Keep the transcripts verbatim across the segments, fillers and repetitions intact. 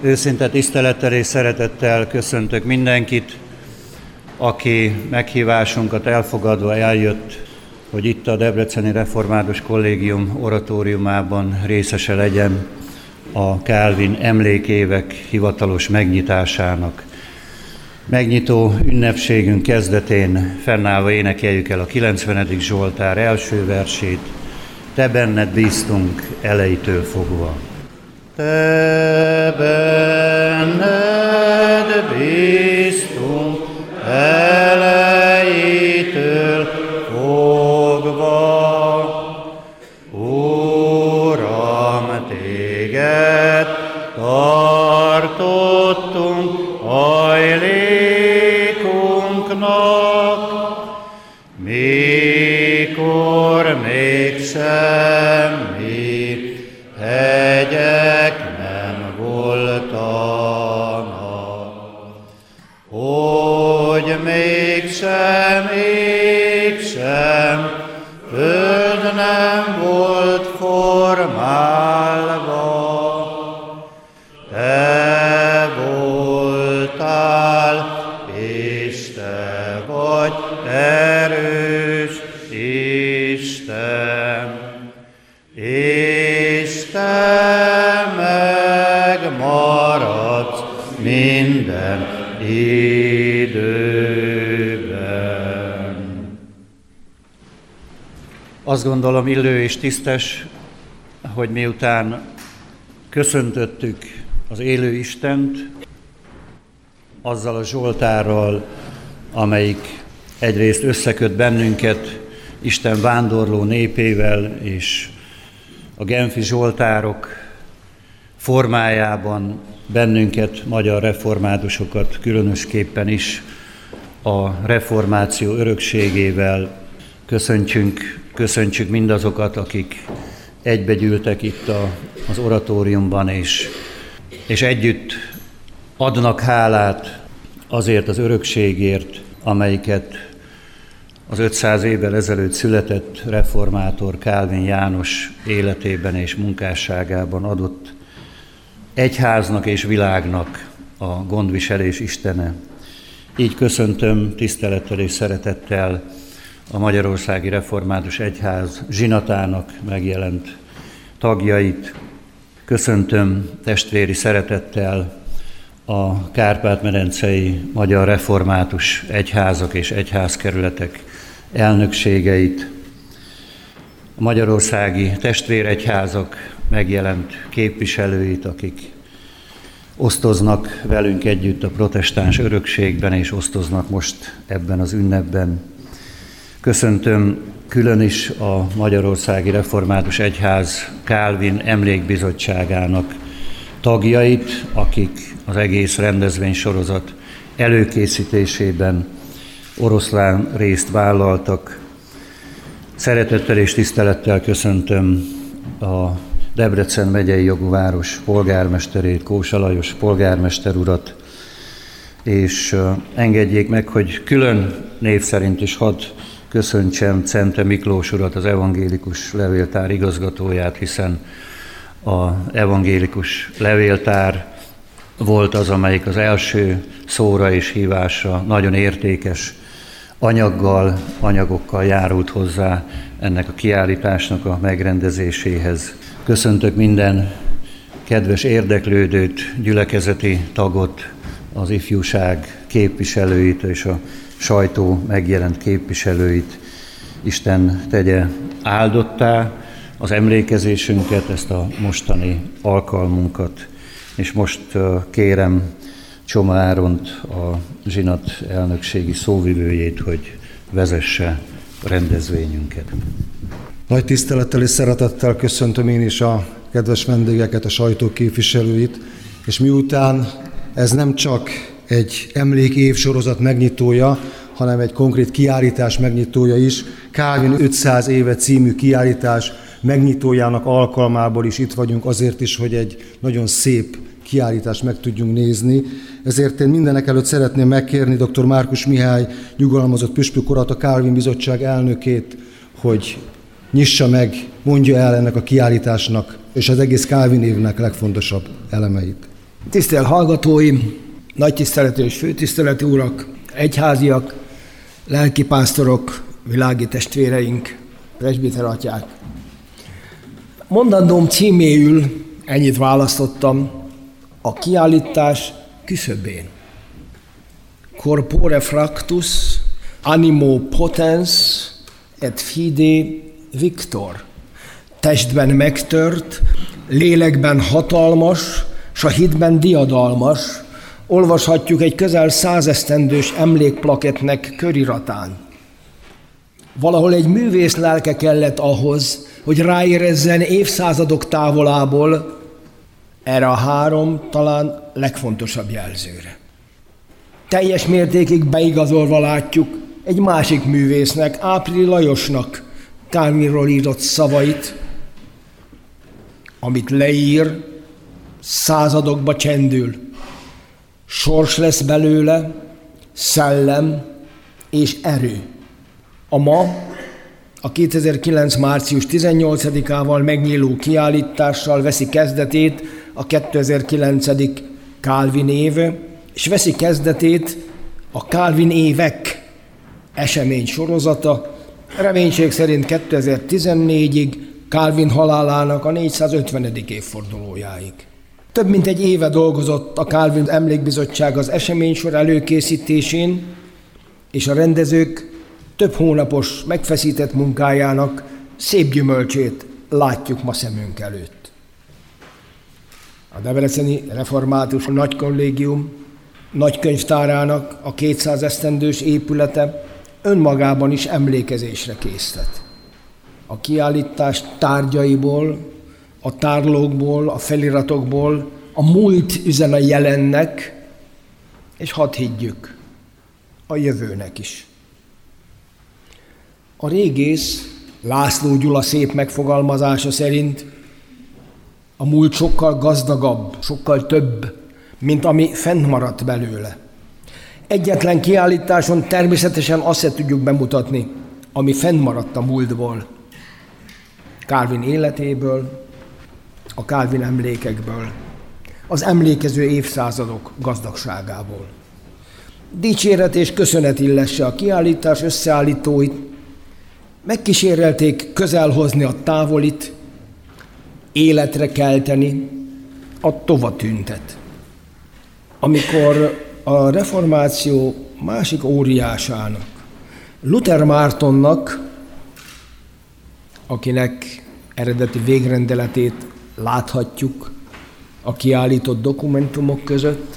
Őszinte tisztelettel és szeretettel köszöntök mindenkit, aki meghívásunkat elfogadva eljött, hogy itt a Debreceni Református Kollégium oratóriumában részese legyen a Kálvin emlékévek hivatalos megnyitásának. Megnyitó ünnepségünk kezdetén fennállva énekeljük el a kilencvenedik Zsoltár első versét. Te benned bíztunk elejétől fogva. Te benned bíztunk elejétől fogva, Uram, téged tartottunk hajlékunknak, mikor még semmi hegyek nem voltanak, hogy mégsem, mégsem föld nem volt formálva, te voltál, és te vagy erős Isten, és te megmaradsz minden időben. Azt gondolom illő és tisztes, hogy miután köszöntöttük az élő Istent, azzal a Zsoltárral, amelyik egyrészt összeköt bennünket Isten vándorló népével, és a genfi zsoltárok formájában bennünket, magyar reformátusokat különösképpen is a reformáció örökségével köszöntsünk, köszöntsük mindazokat, akik egybegyűltek itt a, az oratóriumban, és, és együtt adnak hálát azért az örökségért, amelyiket az ötszáz évvel ezelőtt született reformátor Kálvin János életében és munkásságában adott egyháznak és világnak a gondviselés Istene. Így köszöntöm tisztelettel és szeretettel a Magyarországi Református Egyház zsinatának megjelent tagjait. Köszöntöm testvéri szeretettel a Kárpát-medencei Magyar Református Egyházak és egyházkerületek elnökségeit, a magyarországi testvéregyházak megjelent képviselőit, akik osztoznak velünk együtt a protestáns örökségben, és osztoznak most ebben az ünnepben. Köszöntöm külön is a Magyarországi Református Egyház Kálvin Emlékbizottságának tagjait, akik az egész rendezvénysorozat előkészítésében oroszlán részt vállaltak. Szeretettel és tisztelettel köszöntöm a Debrecen megyei jogú város polgármesterét, Kósa Lajos polgármester urat, és engedjék meg, hogy külön név szerint is hadd köszöntsem Cente Miklós urat, az evangélikus levéltár igazgatóját, hiszen az evangélikus levéltár volt az, amelyik az első szóra és hívásra nagyon értékes anyaggal, anyagokkal járult hozzá ennek a kiállításnak a megrendezéséhez. Köszöntök minden kedves érdeklődőt, gyülekezeti tagot, az ifjúság képviselőit és a sajtó megjelent képviselőit. Isten tegye áldottá az emlékezésünket, ezt a mostani alkalmunkat, és most kérem Csoma Áront, a zsinat elnökségi szóvivőjét, hogy vezesse a rendezvényünket. Nagy tisztelettel és szeretettel köszöntöm én is a kedves vendégeket, a sajtó képviselőit, és miután ez nem csak egy emlékév sorozat megnyitója, hanem egy konkrét kiállítás megnyitója is, Kálvin ötszáz éve című kiállítás megnyitójának alkalmából is itt vagyunk azért is, hogy egy nagyon szép kiállítást meg tudjunk nézni. Ezért én mindenek előtt szeretném megkérni dr. Márkus Mihály nyugalmazott püspök urat, a Kálvin Bizottság elnökét, hogy nyissa meg, mondja el ennek a kiállításnak és az egész Kálvin évnek legfontosabb elemeit. Tisztelt hallgatóim, nagy tiszteletű és főtiszteletű urak, egyháziak, lelkipásztorok, világi testvéreink, presbiter atyák. Mondandóm címéül ennyit választottam: a kiállítás küszöbén. Corpore fractus, animo potens, et fide victor. Testben megtört, lélekben hatalmas, s a hitben diadalmas, olvashatjuk egy közel százesztendős emlékplaketnek köriratán. Valahol egy művész lelke kellett ahhoz, hogy ráérezzen évszázadok távolából erre a három talán legfontosabb jelzőre. Teljes mértékig beigazolva látjuk egy másik művésznek, Áprili Lajosnak Calvinról írott szavait, amit leír, századokba csendül. Sors lesz belőle, szellem és erő. A ma, a kétezer-kilenc. március tizennyolcadikával megnyíló kiállítással veszi kezdetét a kétezer-kilencedik Calvin év, és veszi kezdetét a Calvin évek esemény sorozata, reménység szerint kétezer-tizennégyig, Calvin halálának a négyszázötvenedik évfordulójáig. Több mint egy éve dolgozott a Calvin Emlékbizottság az eseménysor előkészítésén, és a rendezők több hónapos megfeszített munkájának szép gyümölcsét látjuk ma szemünk előtt. A Debreceni Református Nagykollégium nagykönyvtárának a kétszáz esztendős épülete önmagában is emlékezésre késztet. A kiállítás tárgyaiból, a tárlókból, a feliratokból a múlt üzen a jelennek, és hadd higgyük, a jövőnek is. A régész László Gyula szép megfogalmazása szerint a múlt sokkal gazdagabb, sokkal több, mint ami fennmaradt belőle. Egyetlen kiállításon természetesen azt se tudjuk bemutatni, ami fennmaradt a múltból, Calvin életéből, a Calvin emlékekből, az emlékező évszázadok gazdagságából. Dicséret és köszönet illesse a kiállítás összeállítóit, megkísérelték közelhozni a távolit, életre kelteni a tovatűntet. Amikor a reformáció másik óriásának, Luther Mártonnak, akinek eredeti végrendeletét láthatjuk a kiállított dokumentumok között,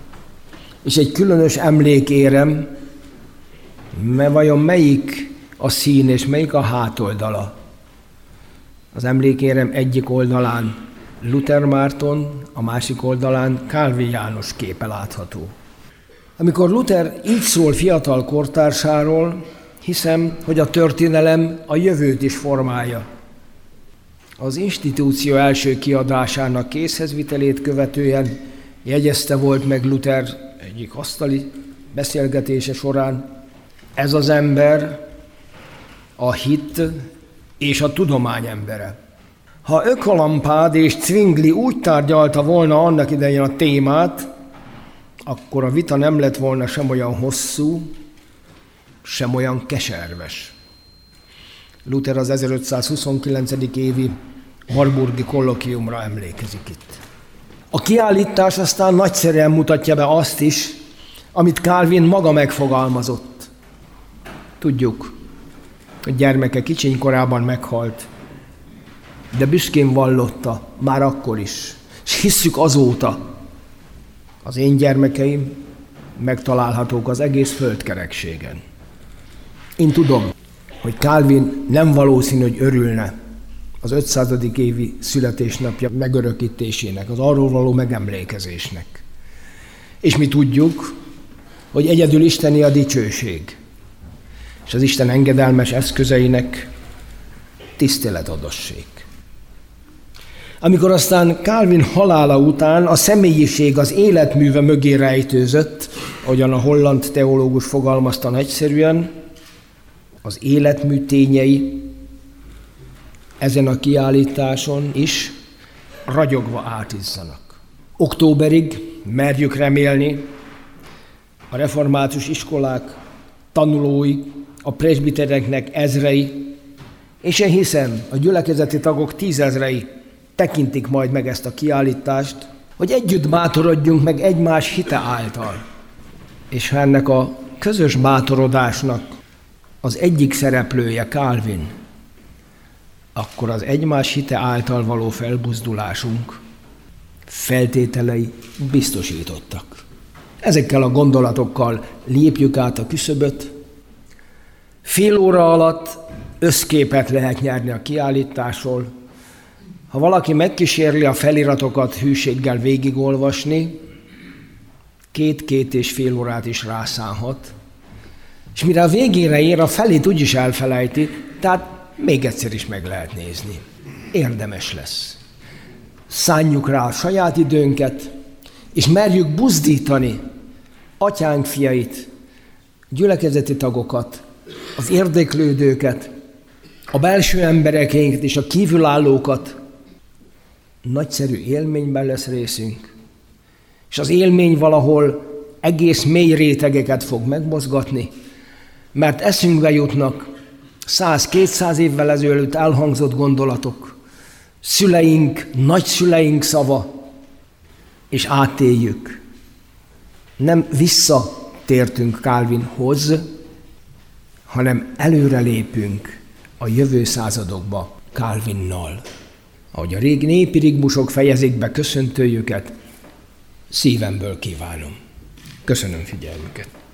és egy különös emlékérem, mert vajon melyik a szín és melyik a hátoldala? Az emlékérem egyik oldalán Luther Márton, a másik oldalán Calvin János képe látható. Amikor Luther így szól fiatal kortársáról, hiszem, hogy a történelem a jövőt is formálja. Az institúció első kiadásának készhezvitelét követően jegyezte volt meg Luther egyik asztali beszélgetése során: ez az ember a hit és a tudomány embere. Ha Ökolampád és Zwingli úgy tárgyalta volna annak idején a témát, akkor a vita nem lett volna sem olyan hosszú, sem olyan keserves. Luther az ezerötszázhuszonkilencedik évi Marburgi kollokviumra emlékezik itt. A kiállítás aztán nagyszerűen mutatja be azt is, amit Calvin maga megfogalmazott. Tudjuk, hogy gyermeke kicsiny korában meghalt, de büszkén vallotta már akkor is, és hisszük azóta. Az én gyermekeim megtalálhatók az egész földkerekségen. Én tudom, hogy Calvin nem valószínű, hogy örülne az ötszázadik évi születésnapja megörökítésének, az arról való megemlékezésnek. És mi tudjuk, hogy egyedül isteni a dicsőség, és az Isten engedelmes eszközeinek tiszteletadosság. Amikor aztán Calvin halála után a személyiség az életműve mögé rejtőzött, ahogyan a holland teológus fogalmazta nagyszerűen, az életmű tényei ezen a kiállításon is ragyogva átizzanak. Októberig merjük remélni, a református iskolák tanulói, a presbitereknek ezrei, és én hiszem, a gyülekezeti tagok tízezrei tekintik majd meg ezt a kiállítást, hogy együtt bátorodjunk meg egymás hite által. És ha ennek a közös bátorodásnak az egyik szereplője Calvin, akkor az egymás hite által való felbuzdulásunk feltételei biztosítottak. Ezekkel a gondolatokkal lépjük át a küszöböt. Fél óra alatt összképet lehet nyerni a kiállításról. Ha valaki megkísérli a feliratokat hűséggel végigolvasni, két-két és fél órát is rászánhat. És mire a végére ér, a felét úgyis elfelejti, tehát még egyszer is meg lehet nézni. Érdemes lesz. Szánjuk rá a saját időnket, és merjük buzdítani atyánk fiait, gyülekezeti tagokat, az érdeklődőket, a belső emberekénket és a kívülállókat. Nagyszerű élményben lesz részünk, és az élmény valahol egész mély rétegeket fog megmozgatni, mert eszünkbe jutnak száz-kétszáz évvel ezelőtt elhangzott gondolatok, szüleink, nagyszüleink szava, és átéljük. Nem visszatértünk Calvinhoz, hanem előrelépünk a jövő századokba Calvinnal. Ahogy a régi népi rigmusok fejezik be köszöntőjüket, szívemből kívánom. Köszönöm figyelmüket.